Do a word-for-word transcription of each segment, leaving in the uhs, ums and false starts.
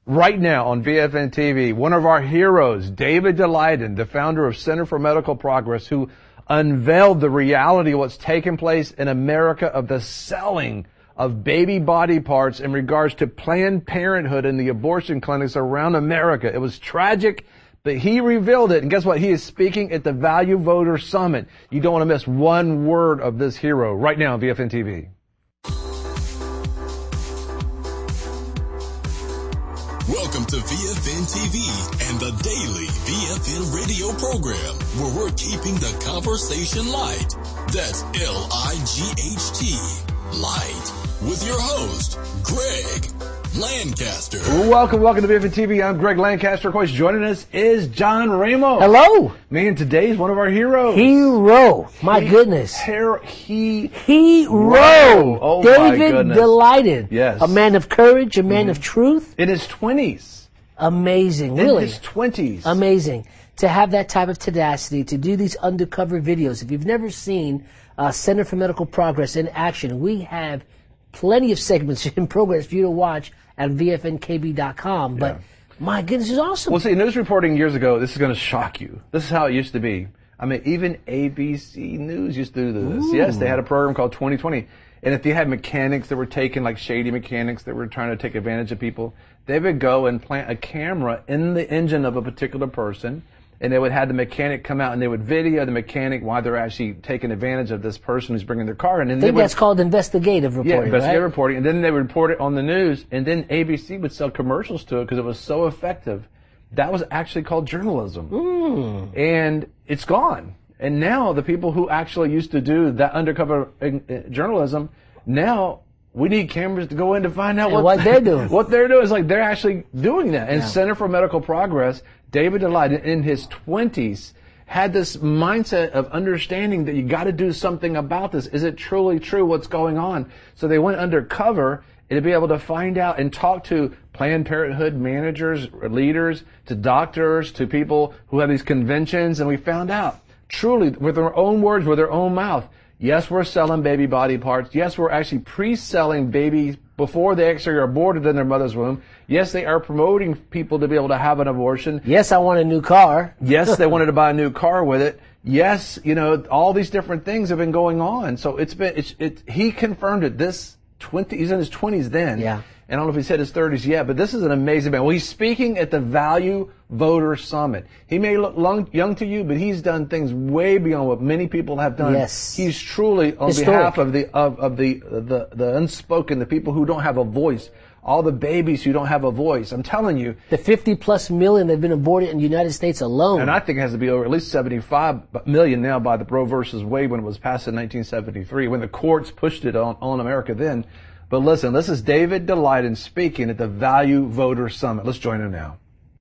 Right now on V F N T V, one of our heroes, David Daleiden, the founder of Center for Medical Progress, who unveiled the reality of what's taking place in America of the selling of baby body parts in regards to Planned Parenthood and the abortion clinics around America. It was tragic, but he revealed it. And guess what? He is speaking at the Value Voter Summit. You don't want to miss one word of this hero right now on V F N T V. Welcome to V F N T V and the daily V F N radio program, where we're keeping the conversation light. That's L I G H T, light, with your host, Greg Lancaster. Welcome, welcome to V F N T V. I'm Greg Lancaster. Of course, joining us is John Ramos. Hello. Man, today's one of our heroes. Hero. My he, goodness. Hero. He. Hero. Oh, David my goodness. Daleiden. Yes. A man of courage, a man mm-hmm. of truth. In his twenties. Amazing. In really. In his twenties. Amazing. To have that type of tenacity, to do these undercover videos. If you've never seen uh, Center for Medical Progress in action, we have plenty of segments and programs for you to watch at V F N K B dot com. But yeah. my goodness, it's awesome. Well, see, news reporting years ago, this is going to shock you. This is how it used to be. I mean, even A B C News used to do this. Ooh. Yes, they had a program called twenty twenty. And if they had mechanics that were taking, like shady mechanics that were trying to take advantage of people, they would go and plant a camera in the engine of a particular person, and they would have the mechanic come out and they would video the mechanic while they're actually taking advantage of this person who's bringing their car in. And I think they would, that's called investigative reporting, Yeah, investigative right? reporting. And then they would report it on the news, and then A B C would sell commercials to it because it was so effective. That was actually called journalism. Mm. And it's gone. And now the people who actually used to do that undercover uh, journalism, now we need cameras to go in to find out what, what they're doing. What they're doing is like they're actually doing that. And yeah. Center for Medical Progress, David Daleiden, in his twenties, had this mindset of understanding that you got to do something about this. Is it truly true what's going on? So they went undercover and to be able to find out and talk to Planned Parenthood managers, leaders, to doctors, to people who have these conventions, and we found out truly with their own words, with their own mouth. Yes, we're selling baby body parts. Yes, we're actually pre-selling babies before they actually are aborted in their mother's womb. Yes, they are promoting people to be able to have an abortion. Yes, I want a new car. Yes, they wanted to buy a new car with it. Yes, you know, all these different things have been going on. So it's been, it's, it, he confirmed it. This twenty, he's in his twenties then. Yeah. And I don't know if he said his thirties yet, but this is an amazing man. Well, he's speaking at the Value Voter Summit. He may look long, young to you, but he's done things way beyond what many people have done. Yes. He's truly, on Historic. behalf of the, of, of the, the, the unspoken, the people who don't have a voice, all the babies who don't have a voice. I'm telling you. The fifty plus million that have been aborted in the United States alone. And I think it has to be over at least seventy-five million now by the Roe versus Wade when it was passed in nineteen seventy-three, when the courts pushed it on, on America then. But listen, this is David Daleiden speaking at the Value Voter Summit. Let's join him now.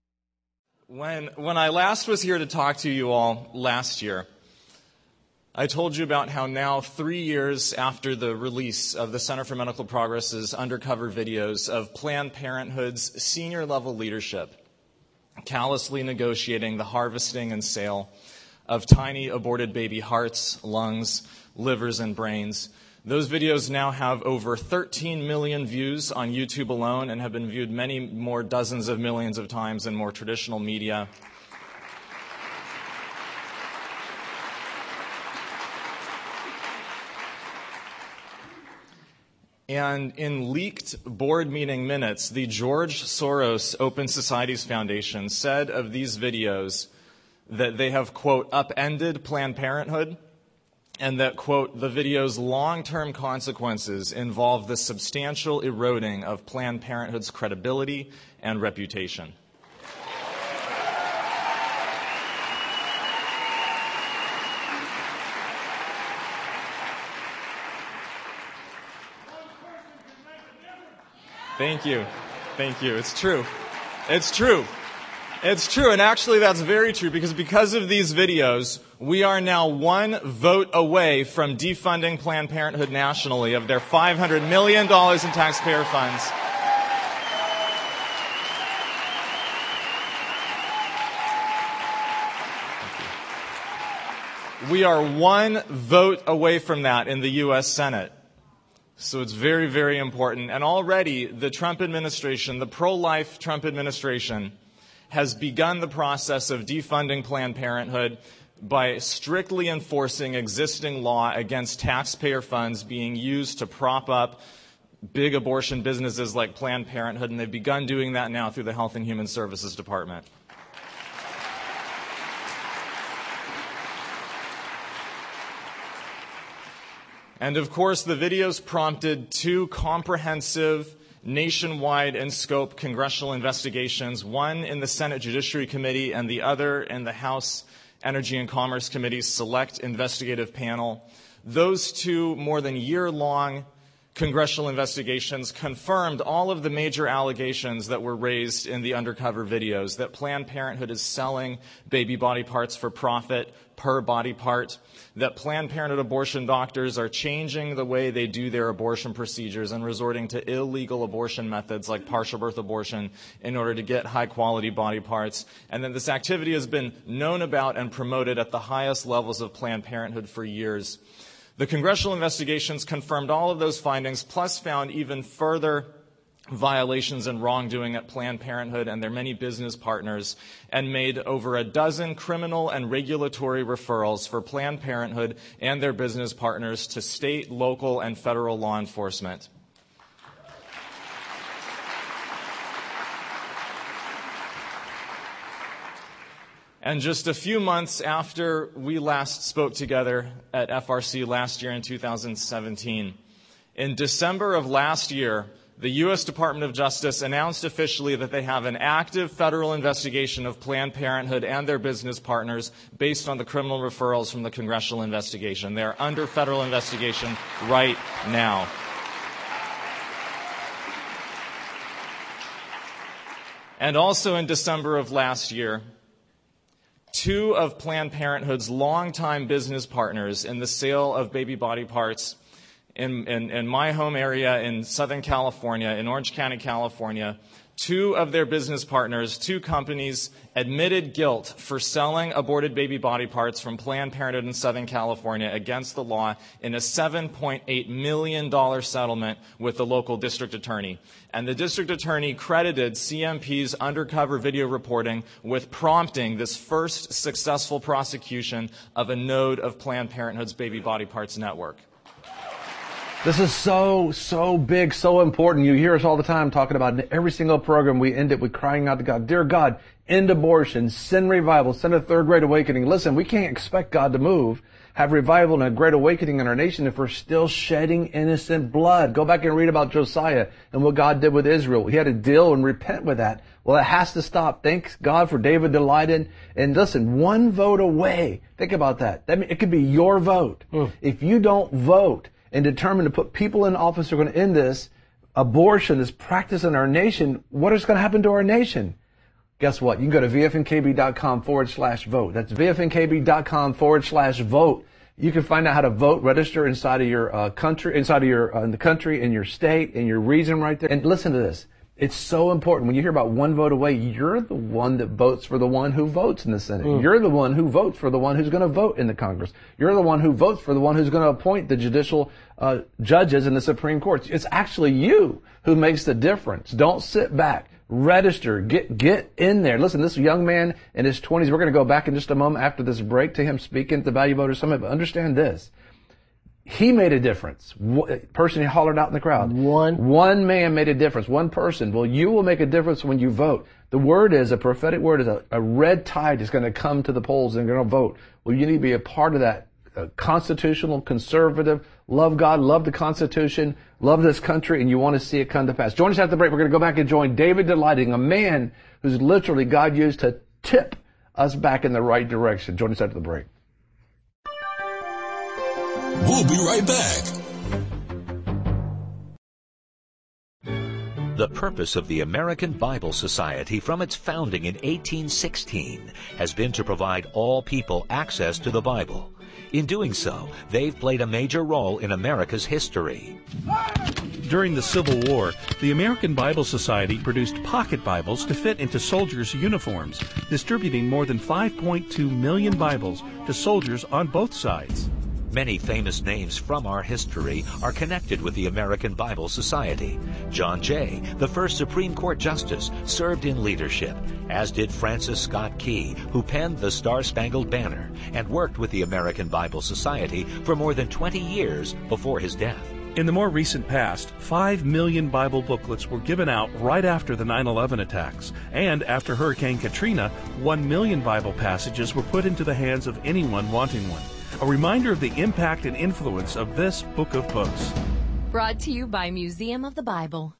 When, when I last was here to talk to you all last year, I told you about how now, three years after the release of the Center for Medical Progress's undercover videos of Planned Parenthood's senior-level leadership callously negotiating the harvesting and sale of tiny aborted baby hearts, lungs, livers, and brains, those videos now have over thirteen million views on YouTube alone and have been viewed many more dozens of millions of times in more traditional media. And in leaked board meeting minutes, the George Soros Open Societies Foundation said of these videos that they have, quote, upended Planned Parenthood, and that, quote, the video's long-term consequences involve the substantial eroding of Planned Parenthood's credibility and reputation. Thank you. Thank you. It's true. It's true. It's true, and actually that's very true, because because of these videos, we are now one vote away from defunding Planned Parenthood nationally of their five hundred million dollars in taxpayer funds. We are one vote away from that in the U S Senate. So it's very, very important. And already the Trump administration, the pro-life Trump administration, has begun the process of defunding Planned Parenthood by strictly enforcing existing law against taxpayer funds being used to prop up big abortion businesses like Planned Parenthood, and they've begun doing that now through the Health and Human Services Department. And of course, the videos prompted two comprehensive, nationwide in scope congressional investigations, one in the Senate Judiciary Committee and the other in the House Energy and Commerce Committee's Select Investigative Panel. Those two more than year-long congressional investigations confirmed all of the major allegations that were raised in the undercover videos, that Planned Parenthood is selling baby body parts for profit per body part, that Planned Parenthood abortion doctors are changing the way they do their abortion procedures and resorting to illegal abortion methods like partial birth abortion in order to get high-quality body parts, and that this activity has been known about and promoted at the highest levels of Planned Parenthood for years. The congressional investigations confirmed all of those findings, plus found even further violations and wrongdoing at Planned Parenthood and their many business partners, and made over a dozen criminal and regulatory referrals for Planned Parenthood and their business partners to state, local, and federal law enforcement. And just a few months after we last spoke together at F R C last year in two thousand seventeen, in December of last year, the U S Department of Justice announced officially that they have an active federal investigation of Planned Parenthood and their business partners based on the criminal referrals from the congressional investigation. They're under federal investigation right now. And also in December of last year, two of Planned Parenthood's longtime business partners in the sale of baby body parts in, in, in my home area in Southern California, in Orange County, California, two of their business partners, two companies, admitted guilt for selling aborted baby body parts from Planned Parenthood in Southern California against the law in a seven point eight million dollars settlement with the local district attorney. And the district attorney credited C M P's undercover video reporting with prompting this first successful prosecution of a node of Planned Parenthood's baby body parts network. This is so, so big, so important. You hear us all the time talking about in every single program we end it with crying out to God, dear God, end abortion, send revival, send a third great awakening. Listen, we can't expect God to move, have revival and a great awakening in our nation if we're still shedding innocent blood. Go back and read about Josiah and what God did with Israel. He had to deal and repent with that. Well, it has to stop. Thanks God for David Delighted. And listen, one vote away. Think about that. That mean, it could be your vote. Mm. If you don't vote and determined to put people in office who are going to end this abortion, this practice in our nation, what is going to happen to our nation? Guess what? You can go to vfnkb.com forward slash vote. That's vfnkb.com forward slash vote. You can find out how to vote, register inside of your uh, country, inside of your, uh, in the country, in your state, in your region right there. And listen to this. It's so important. When you hear about one vote away, you're the one that votes for the one who votes in the Senate. Mm. You're the one who votes for the one who's going to vote in the Congress. You're the one who votes for the one who's going to appoint the judicial uh, judges in the Supreme Court. It's actually you who makes the difference. Don't sit back. Register. Get get in there. Listen, this young man in his twenties, we're going to go back in just a moment after this break to him speaking at the Value Voters Summit, but understand this. He made a difference. Person he hollered out in the crowd. One. One man made a difference. One person. Well, you will make a difference when you vote. The word is, a prophetic word is a, a red tide is going to come to the polls and they're going to vote. Well, you need to be a part of that. A constitutional, conservative, love God, love the Constitution, love this country, and you want to see it come to pass. Join us after the break. We're going to go back and join David Delighting, a man who's literally God used to tip us back in the right direction. Join us after the break. We'll be right back. The purpose of the American Bible Society from its founding in eighteen sixteen has been to provide all people access to the Bible. In doing so, they've played a major role in America's history. During the Civil War, the American Bible Society produced pocket Bibles to fit into soldiers' uniforms, distributing more than five point two million Bibles to soldiers on both sides. Many famous names from our history are connected with the American Bible Society. John Jay, the first Supreme Court Justice, served in leadership, as did Francis Scott Key, who penned the Star-Spangled Banner and worked with the American Bible Society for more than twenty years before his death. In the more recent past, five million Bible booklets were given out right after the nine eleven attacks. And after Hurricane Katrina, one million Bible passages were put into the hands of anyone wanting one. A reminder of the impact and influence of this book of books. Brought to you by Museum of the Bible.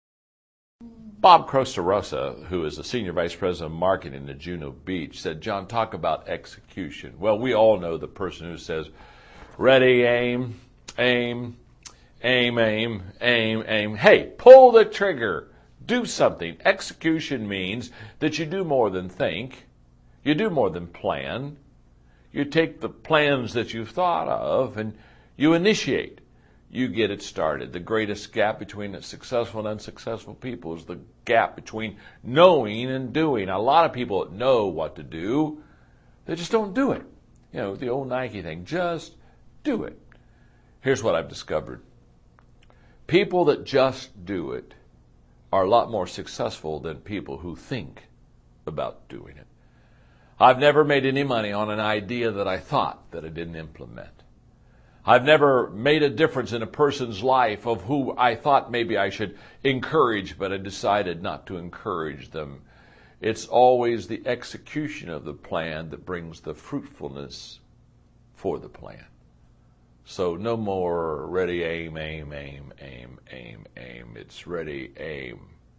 Bob Crostarosa, who is the Senior Vice President of Marketing at Juno Beach, said, "John, talk about execution." Well, we all know the person who says, ready, aim, aim, aim, aim, aim, aim. Hey, pull the trigger. Do something. Execution means that you do more than think. You do more than plan. You take the plans that you've thought of and you initiate. You get it started. The greatest gap between successful and unsuccessful people is the gap between knowing and doing. A lot of people know what to do, they just don't do it. You know, the old Nike thing, just do it. Here's what I've discovered. People that just do it are a lot more successful than people who think about doing it. I've never made any money on an idea that I thought that I didn't implement. I've never made a difference in a person's life of who I thought maybe I should encourage, but I decided not to encourage them. It's always the execution of the plan that brings the fruitfulness for the plan. So no more ready, aim, aim, aim, aim, aim, aim. It's ready, aim,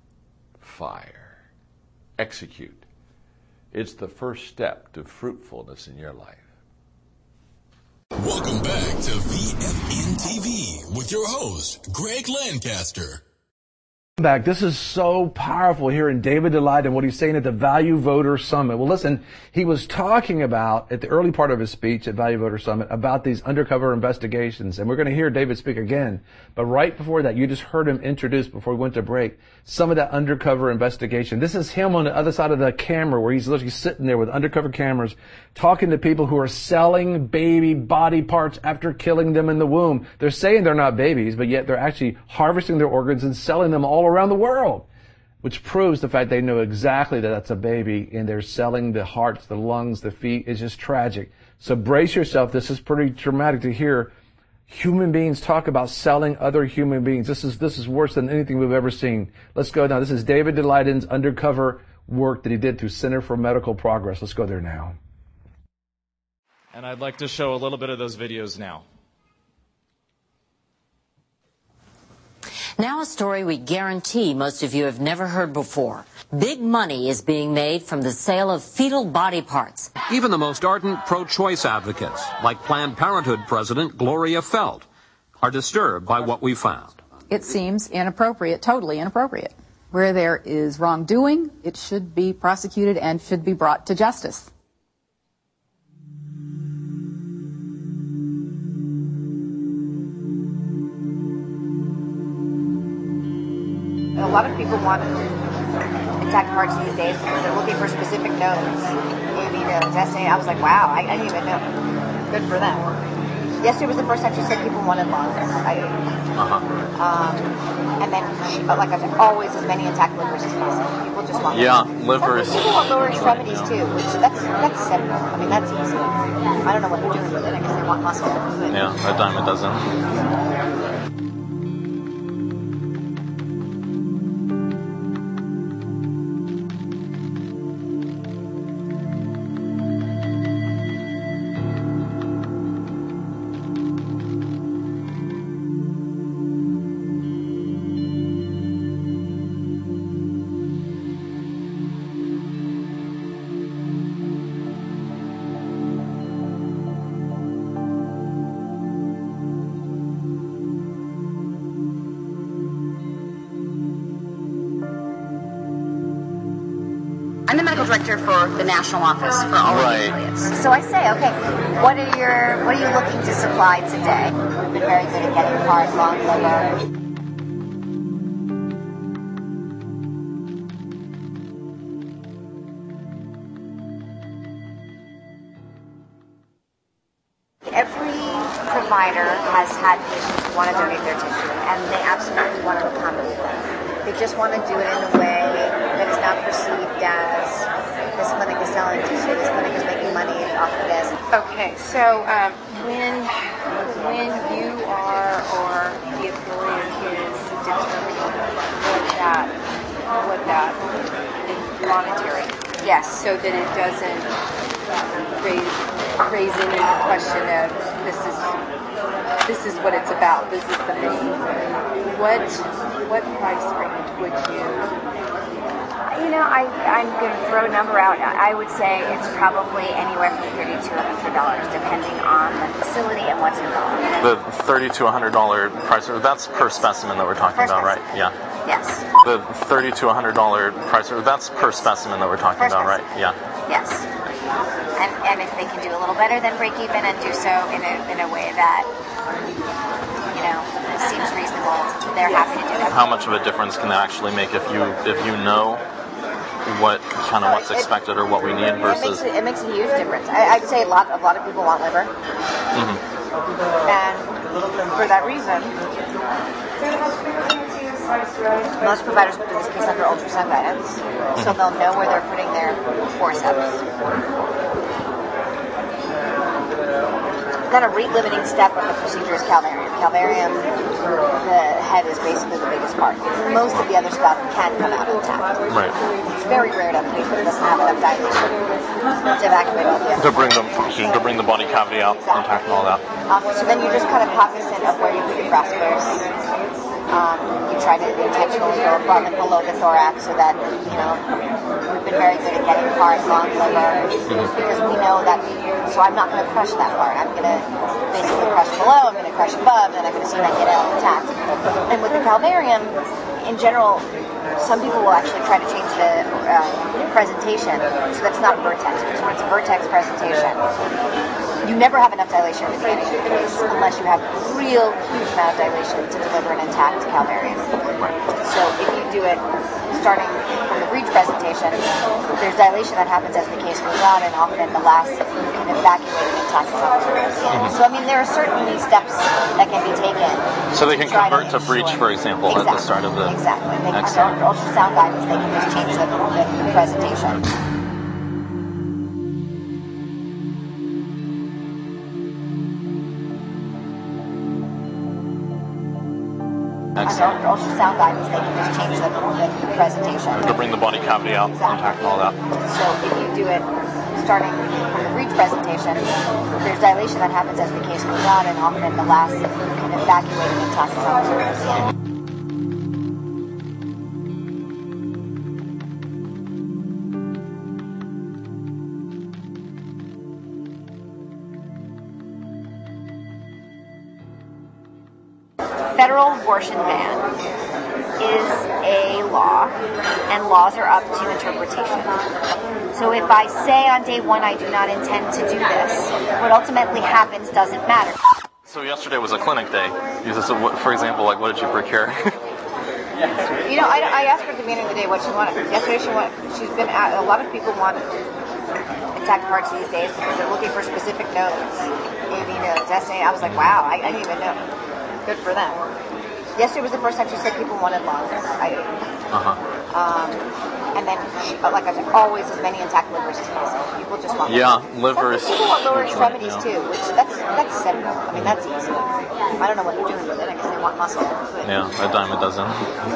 fire. Execute. It's the first step to fruitfulness in your life. Welcome back to V F N T V with your host, Greg Lancaster. Back. This is so powerful here in David Delight and what he's saying at the Value Voter Summit. Well, listen, he was talking about, at the early part of his speech at Value Voter Summit, about these undercover investigations. And we're going to hear David speak again. But right before that, you just heard him introduce, before we went to break, some of that undercover investigation. This is him on the other side of the camera, where he's literally sitting there with undercover cameras, talking to people who are selling baby body parts after killing them in the womb. They're saying they're not babies, but yet they're actually harvesting their organs and selling them all around the world, which proves the fact they know exactly that that's a baby, and they're selling the hearts, the lungs, the feet. It's just tragic. So brace yourself. This is pretty dramatic to hear human beings talk about selling other human beings. This is this is worse than anything we've ever seen. Let's go now. This is David Delighten's undercover work that he did through Center for Medical Progress. Let's go there now. And I'd like to show a little bit of those videos now. Now a story we guarantee most of you have never heard before. Big money is being made from the sale of fetal body parts. Even the most ardent pro-choice advocates, like Planned Parenthood President Gloria Feld, are disturbed by what we found. It seems inappropriate, totally inappropriate. Where there is wrongdoing, it should be prosecuted and should be brought to justice. A lot of people want intact parts these days because they're looking for specific nodes. Maybe the testing. I was like, wow, I, I didn't even know. Good for them. Yesterday was the first time she said people wanted lungs. I, uh-huh. um, and then, but like I said, always as many intact livers as possible. People just want yeah, livers. livers. People want lower extremities too, which that's that's simple. I mean, that's easy. I don't know what they're doing with it because they want muscle. But yeah, a dime a dozen. I'm the medical director for the national office for all right. of the affiliates. so I say, okay, what are your what are you looking to supply today? We've been very good at getting heart, lung, liver. every provider has had patients who want to donate their tissue, and they absolutely want to accommodate them. They just want to do it in a way that is not perceived as this clinic is selling tissue, this clinic is making money off of this. Okay, so um, when when you are or the affiliate is determining what that what that monetary, yes, so that it doesn't raise raise any question of this is this is what it's about. This is the main. What what price range would you? You know, I, I'm going to throw a number out. I would say it's probably anywhere from thirty dollars to one hundred dollars, depending on the facility and what's involved. The thirty to one hundred dollars price, that's per specimen that we're talking Per about, specimen. right? Yeah. Yes. The thirty to one hundred dollars price, that's per specimen that we're talking Per about, right? specimen. Yeah. Yes. And, and if they can do a little better than break even and do so in a, in a way that, you know, seems reasonable, they're happy to do that. How much of a difference can that actually make if you if you know what kind of what's expected or what we need versus? It makes a, it makes a huge difference. I, I'd say a lot a lot of people want liver, Mm-hmm. and for that reason, most providers will do this case under ultrasound guidance, so they'll know where they're putting their forceps. Then a rate-limiting step of the procedure is calvarium. Calvarium, the head is basically the biggest part. Most of the other stuff can come out intact. Right. It's very rare to have a patient that doesn't have enough dilation to evacuate all the other. To bring them to bring the body cavity out intact and all that. Um, so then you're just kind of cognizant of where you put your crossbars. Um, you try to intentionally go above and below the thorax so that, you know, we've been very good at getting hard, long liver because we know that, so I'm not going to crush that part. I'm going to basically crush below, I'm going to crush above, and I'm going to see if I get it all intact. And with the calvarium, in general, some people will actually try to change the uh, presentation so that's not vertex, because when it's a vertex presentation, you never have enough dilation at the beginning of the case unless you have real huge amount of dilation to deliver an intact calvarium. So if you do it starting from the breech presentation, there's dilation that happens as the case goes on, and often at the last you can evacuate an intact calvarium. Mm-hmm. So I mean, there are certainly steps that can be taken. So they can to try convert to, to breech, for example, exactly. at the start of the. Exactly. They can, Excellent. under ultrasound guidance, they can just change the, the, the presentation. Excellent. Under ultrasound guidance, they can just change the, the, the presentation. To bring the body cavity out Exactly. intact and all that. So if you do it starting from the breech presentation, there's dilation that happens as the case goes on, and often at the last you can evacuate an intact calvarium. Federal abortion ban is a law, and laws are up to interpretation. So if I say on day one I do not intend to do this, what ultimately happens doesn't matter. So yesterday was a clinic day. You just, for example, like what did you procure? You know, I, I asked her at the beginning of the day what she wanted. Yesterday she wanted, she's been at, a lot of people want intact parts these days because they're looking for specific nodes. A V nodes, S A. I was like, wow, I, I didn't even know. Good for them. Yesterday was the first time she said people wanted lungs. I didn't. Uh-huh. Um, and then, she, like I said, always as many intact livers as possible. People just want Yeah, livers. livers. People want lower Usually, extremities yeah. too, which that's that's simple. I mean, that's easy. I don't know what they're doing with it. I guess they want muscle. But Yeah, a dime a dozen.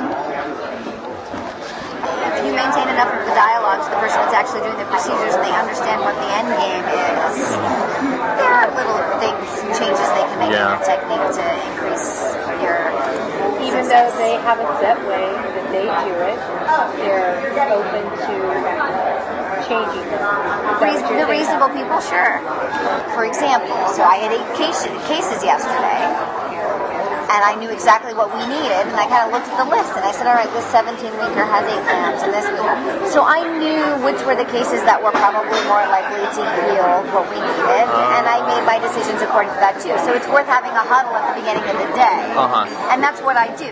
if you maintain enough of the dialogue to the person that's actually doing the procedures and they understand what the end game is, there are little things, changes they can make Yeah. in your technique to increase your Even though they have a set way that they do it, they're open to changing them. Is that what Reason, you're the saying? reasonable people, sure. For example, so I had eight case, cases yesterday, and I knew exactly what we needed, and I kind of looked at the list, and I said, all right, this seventeen-weeker has eight grams, and this. So I knew which were the cases that were probably more likely to yield what we needed, and I made my decisions according to that too. So it's worth having a huddle at the beginning of the day, Uh-huh. and that's what I do.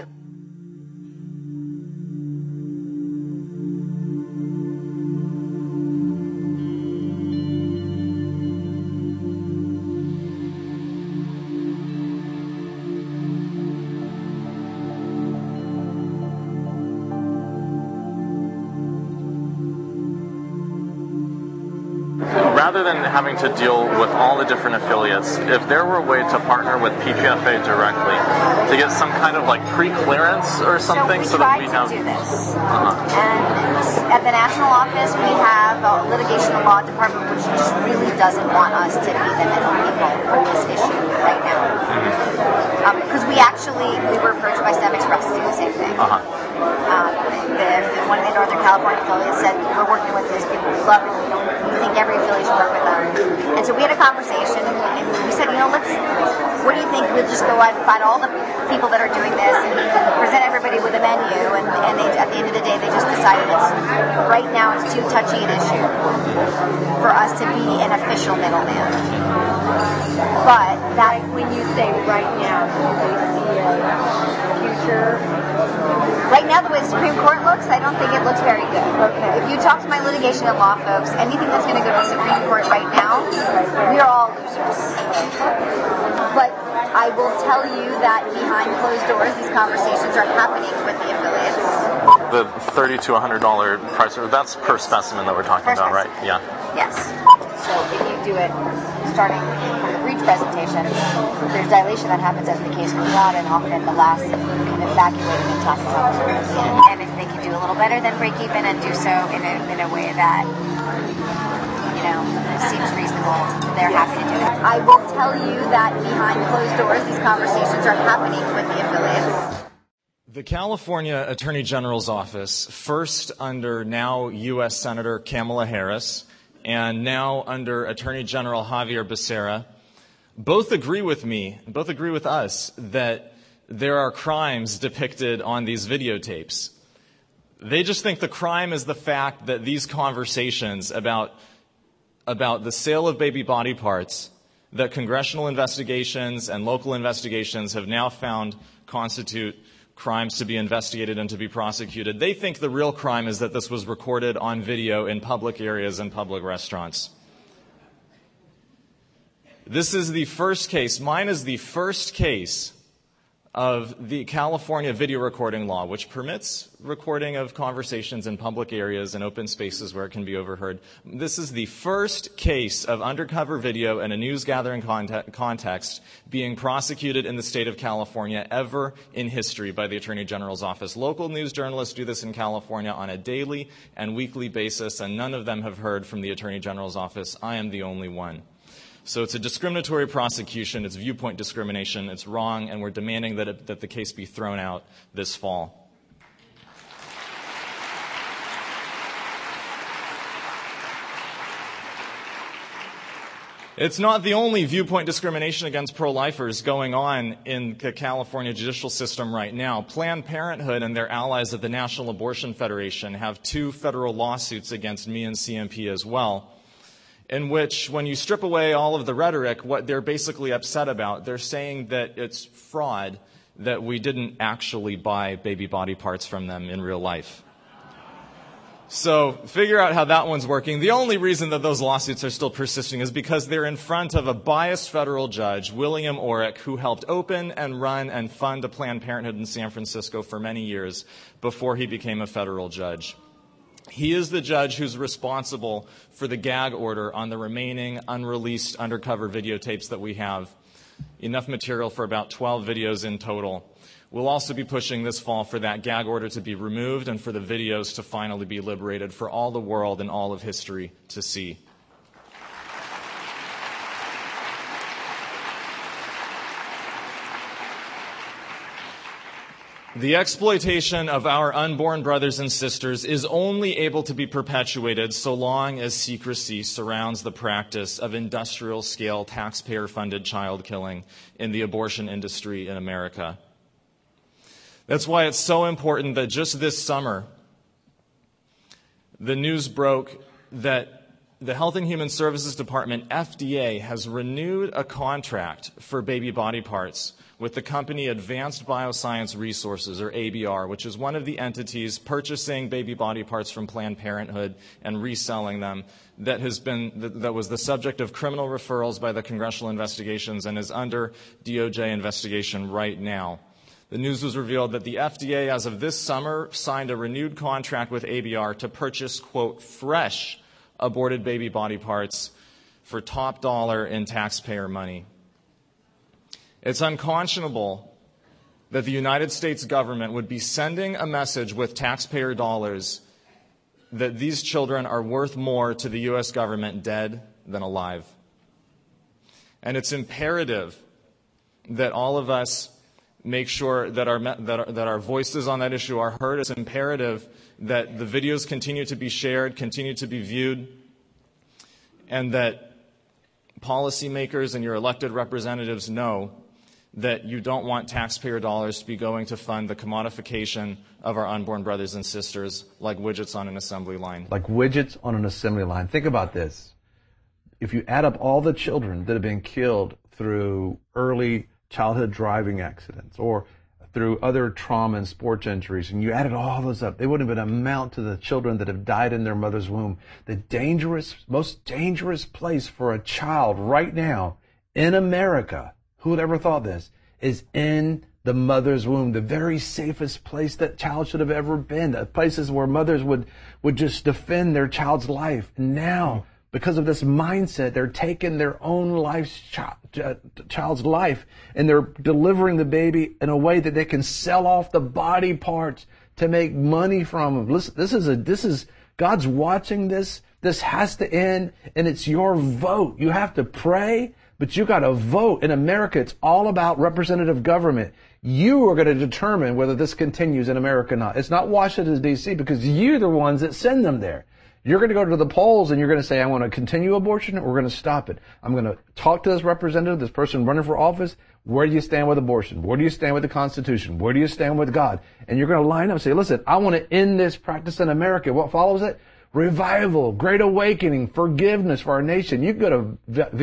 rather than having to deal with all the different affiliates, if there were a way to partner with P P F A directly to get some kind of like pre-clearance or something, so, so that we to have. Do this. Uh-huh. And at the national office, we have a litigation and law department, which just really doesn't want us to be the middle people for this issue right now. Because um, we actually we were approached by STEM Express to do the same thing. Uh-huh. Um, the, the, one of the Northern California affiliates said, we're working with these people, we love it, we, don't, we think every affiliate should work with them. And so we had a conversation, and we said, you know, let's, what do you think, we'll just go out and find all the people that are doing this, and present everybody with a menu, and, and they, at the end of the day, they just decided it's, right now it's too touchy an issue for us to be an official middleman. But that, when you say right now, do they see a future? Right now, the way the Supreme Court looks, I don't think it looks very good. Okay. If you talk to my litigation and law folks, anything that's going to go to the Supreme Court right now, we are all losers. But I will tell you that behind closed doors, these conversations are happening with the affiliates. The thirty to one hundred dollars price, that's per specimen that we're talking Per about, specimen. right? Yeah. Yes. So if you do it starting from the breach presentation, there's dilation that happens as the case moves on, and often the last can evacuate and talk about it. And if they can do a little better than break even and do so in a, in a way that, you know, seems reasonable, they're happy to do it. I will tell you that behind closed doors, these conversations are happening with the affiliates. The California Attorney General's office, first under now U S Senator Kamala Harris, and now under Attorney General Xavier Becerra, both agree with me, both agree with us, that there are crimes depicted on these videotapes. They just think the crime is the fact that these conversations about, about the sale of baby body parts that congressional investigations and local investigations have now found constitute crimes to be investigated and to be prosecuted. They think the real crime is that this was recorded on video in public areas and public restaurants. This is the first case, mine is the first case of the California video recording law, which permits recording of conversations in public areas and open spaces where it can be overheard. This is the first case of undercover video in a news gathering context being prosecuted in the state of California ever in history by the Attorney General's office. Local news journalists do this in California on a daily and weekly basis, and none of them have heard from the Attorney General's office. I am the only one. So it's a discriminatory prosecution, it's viewpoint discrimination, it's wrong, and we're demanding that, it, that the case be thrown out this fall. It's not the only viewpoint discrimination against pro-lifers going on in the California judicial system right now. Planned Parenthood and their allies at the National Abortion Federation have two federal lawsuits against me and C M P as well, in which, when you strip away all of the rhetoric, what they're basically upset about, they're saying that it's fraud, that we didn't actually buy baby body parts from them in real life. So figure out how that one's working. The only reason that those lawsuits are still persisting is because they're in front of a biased federal judge, William Orrick, who helped open and run and fund a Planned Parenthood in San Francisco for many years before he became a federal judge. He is the judge who's responsible for the gag order on the remaining unreleased undercover videotapes that we have. Enough material for about twelve videos in total. We'll also be pushing this fall for that gag order to be removed and for the videos to finally be liberated for all the world and all of history to see. The exploitation of our unborn brothers and sisters is only able to be perpetuated so long as secrecy surrounds the practice of industrial-scale, taxpayer-funded child killing in the abortion industry in America. That's why it's so important that just this summer, the news broke that the Health and Human Services Department, F D A, has renewed a contract for baby body parts with the company Advanced Bioscience Resources, or A B R, which is one of the entities purchasing baby body parts from Planned Parenthood and reselling them, that has been that was the subject of criminal referrals by the congressional investigations and is under D O J investigation right now. The news was revealed that the F D A, as of this summer, signed a renewed contract with A B R to purchase, quote, fresh aborted baby body parts for top dollar in taxpayer money. It's unconscionable that the United States government would be sending a message with taxpayer dollars that these children are worth more to the U S government dead than alive. And it's imperative that all of us make sure that our, that our, that our voices on that issue are heard. It's imperative that the videos continue to be shared, continue to be viewed, and that policymakers and your elected representatives know that you don't want taxpayer dollars to be going to fund the commodification of our unborn brothers and sisters like widgets on an assembly line. Like widgets on an assembly line. Think about this. If you add up all the children that have been killed through early childhood driving accidents or through other trauma and sports injuries, and you added all those up, they wouldn't even amount to the children that have died in their mother's womb. The dangerous, most dangerous place for a child right now in America, who would ever thought this, is in the mother's womb, the very safest place that child should have ever been, the places where mothers would, would just defend their child's life. And now, because of this mindset, they're taking their own life's child, child's life and they're delivering the baby in a way that they can sell off the body parts to make money from them. Listen, this is a, this is, God's watching this. This has to end, and it's your vote. You have to pray, but you got to vote. In America, it's all about representative government. You are going to determine whether this continues in America or not. It's not Washington, D C, because you're the ones that send them there. You're going to go to the polls and you're going to say, I want to continue abortion, or we're going to stop it. I'm going to talk to this representative, this person running for office. Where do you stand with abortion? Where do you stand with the Constitution? Where do you stand with God? And you're going to line up and say, listen, I want to end this practice in America. What follows it? Revival, great awakening, forgiveness for our nation. You can go to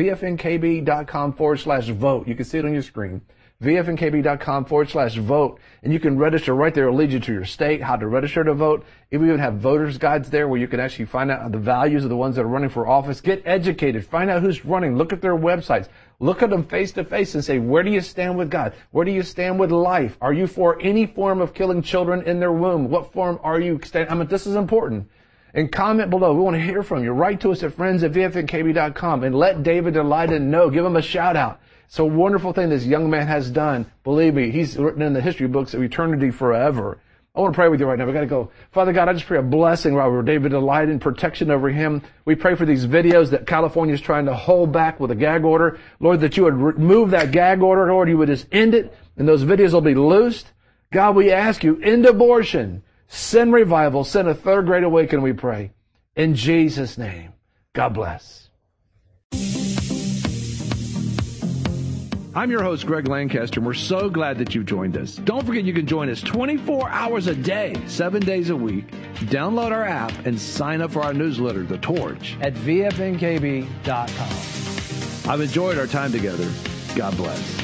vfnkb.com forward slash vote. You can see it on your screen. vfnkb.com forward slash vote. And you can register right there. It'll lead you to your state, how to register to vote. We even have voters guides there where you can actually find out the values of the ones that are running for office. Get educated. Find out who's running. Look at their websites. Look at them face to face and say, where do you stand with God? Where do you stand with life? Are you for any form of killing children in their womb? What form are you standing? I mean, this is important. And comment below. We want to hear from you. Write to us at friends at v f n k b dot com and let David Daleiden know. Give him a shout out. It's a wonderful thing this young man has done. Believe me, he's written in the history books of eternity forever. I want to pray with you right now. We got to go. Father God, I just pray a blessing over David Daleiden, protection over him. We pray for these videos that California is trying to hold back with a gag order. Lord, that you would remove that gag order. Lord, you would just end it, and those videos will be loosed. God, we ask you, end abortion. Send revival. Send a third great awakening, we pray. In Jesus' name. God bless. I'm your host, Greg Lancaster, and we're so glad that you've joined us. Don't forget you can join us twenty-four hours a day, seven days a week. Download our app and sign up for our newsletter, The Torch, at v f n k b dot com. I've enjoyed our time together. God bless.